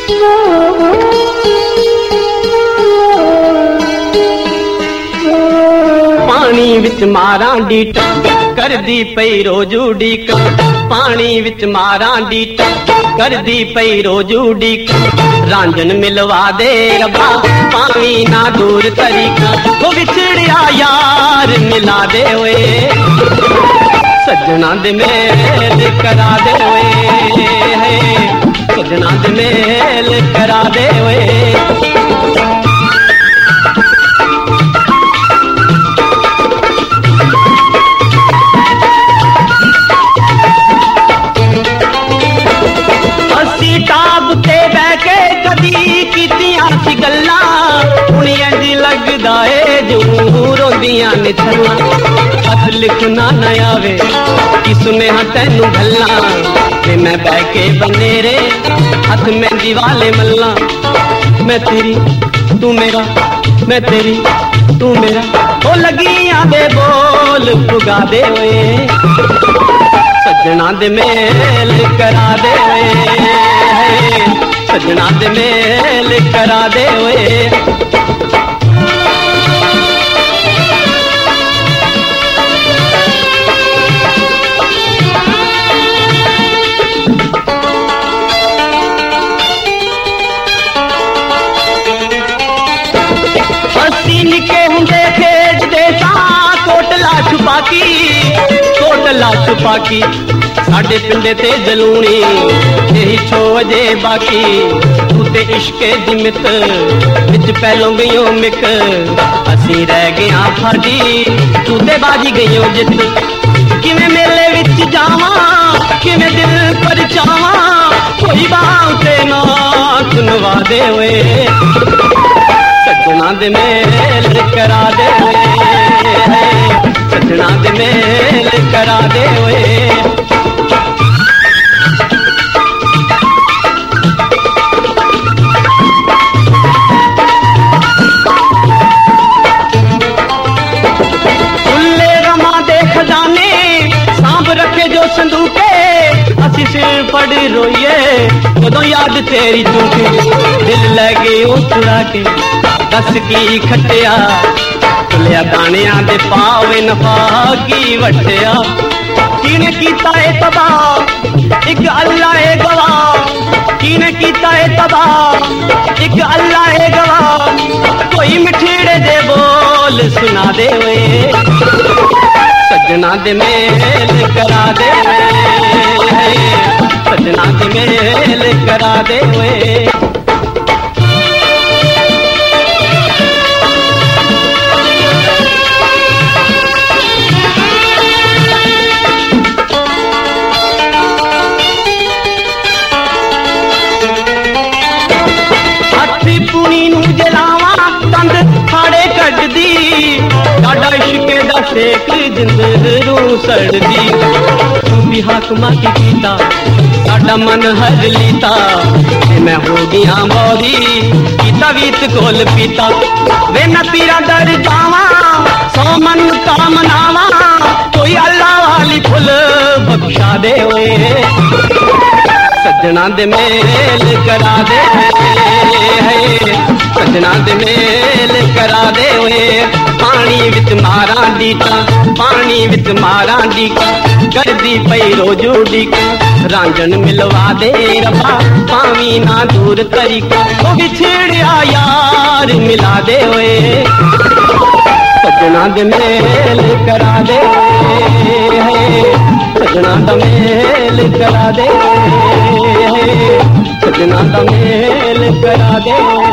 पानी विच मारा डीटा कर दी पई रोज उड़ीक, पानी विच मारा डीटा कर दी पई रोज उड़ीक, रांझन मिलवा दे रब्बा पावी ना दूर तरीका, वो बिछड़िया यार मिला दे ओए, सजना दे मेल करा दे ओए, सजना दे मेल करा दे ओए। टाब ते बह के कदी कीतियां सी गल्लां, हुण इंज लगदा ए जूं रोंदियां ने छल्लां, हथ लिखना न आवे कि सुनेहा तैनू गल्लां, ते मैं बह के बनेरे हथ मेहंदी वाले मल्लां, मैं तेरी तू मेरा, मैं तेरी तू मेरा, ओ लगियां दे बोल पुगा दे ओए, सजना दे मेल करा दे ओए, सजना दे मेल करा दे ओए। अस्सी निके हुंदे खेडदे सां कोटला छुपाकी, कोटला छुपाकी, साडे पिंडे ते जलूनी यही छो अजे बाकी, तू ते इश्के दी मित विच पहलों गयो मिक, असी रह गया फाड़ी तू ते बाजी गयो जित, किवें मेले विच जावां किवें दिल परचावां, कोई बात ते ना सुनवा दे ओए, सजना दे मेल करा दे ओए, सजना दे मेल करा दे ओए। संदूके असी सिर पड़ रोइए कदों याद तेरी चूके, दिल लगे उस चुरा के दस की खटिया, तुलिया दानिया दे पावे नफा की वटिया, किने कीता है तबाह एक अल्लाह है गवाह, किने कीता है तबाह एक अल्लाह है गवाह, कोई मिठीड़े दे बोल सुना दे ओए, सजना दे मेल करा दे ओए, सजना दे मेल करा दे ओए। हथी पुनी नू जलावा तंद फाड़े कटदी, डाडा इश्के दा सेक जिंद रूह सड़दी, तू भी हाकमा की कीता साडा मन हर लीता, मैं हो गया मौरी कीता वीत कोल पीता, वे मैं पीरा दर जावा सौ मन का मनावा, कोई अल्लाह वाली फुल बख्शा दे ओए, सजना दे मेल करा दे, सजना दे मेल करा दे ओए, पानी विच मारा डीका, पानी विच मारा डीका, कर दी पई रोज उड़ीका, रांझन मिलवा दे रब्बा पावी ना दूर तरीका, ओ बिछड़िया यार मिला दे ओए, सजना दे मेल करा दे ओए, सजना दा मेल करा दे ओए, सजना दा मेल करा दे।